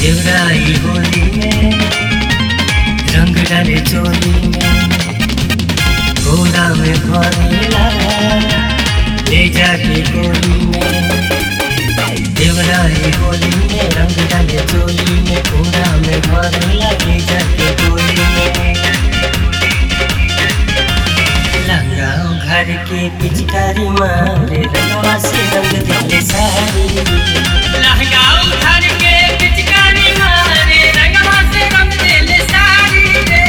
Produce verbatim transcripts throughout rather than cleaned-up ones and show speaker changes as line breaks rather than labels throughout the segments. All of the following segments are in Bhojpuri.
देवराई होली में रंग डाले चोली में घोड़ा में भरेला ले जाके गोली में। देवराई होली में रंग डाले चोली में घोड़ा में भरेला ले जाके गोली में। लंगाओ घर के पिचकारी मारे रंगवा से रंग दिले सारी।
लहंगाओ घर के पिचकारी मारे रंगवा से रंग दिले सारी रे।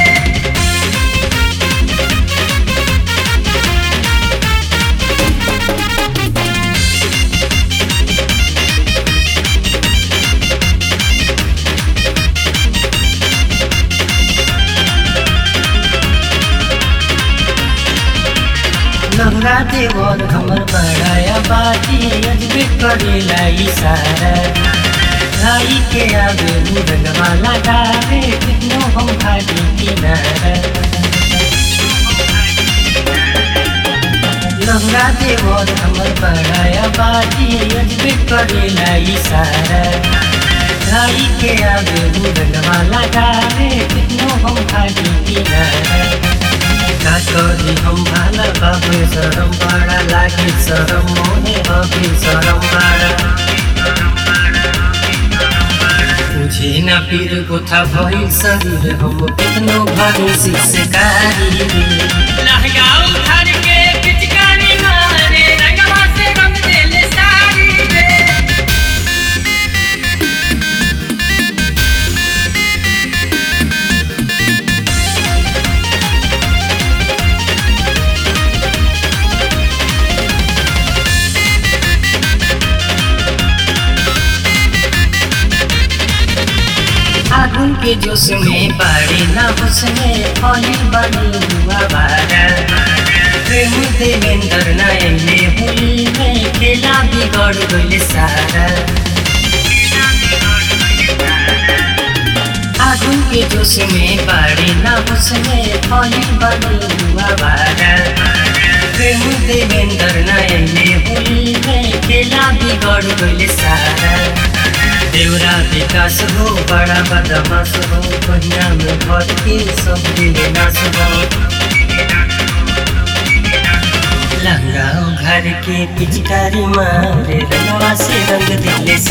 लहंगा देवर हमर बड़ाया बाती अजबे करेला इशारा। भाई के आगे रंगवा लगावे कितनो हम भागी किनारा। लहंगा देवर हमर बड़ाया बाती अजबे करेला इशारा। भाई के आगे रंगवा लगावे कितनो हम भागी किनारा। का करी हम भाला बाबू शरम बड़ा लागे शरम मोहे अभी शरम बड़ा। मुझे न पीर गोथा भइल शरीर हम कितनो भागे शिक्षकारी।
लहंगाओ घर के पिचकारी मारे रंगवा से रंग दिले सारी रे।
आगुन के जोश में बाड़ी ना हुसने फली बनी हुआ बारा। प्रेम देवेंद्र नयने होली में खेला बिगड़ गइल सारा। आगुन के जोश में बाड़ी ना हुसने फली बनी हुआ बारा। प्रेम देवेंद्र नयने होली में खेला बिगड़ गइल सारा। देवरा विकास हो बड़ा बदमाश हो बहिया में भर के सब दिले नाश हो। लहंगाओ घर के पिचकारी मारे रंगवा से रंग दिले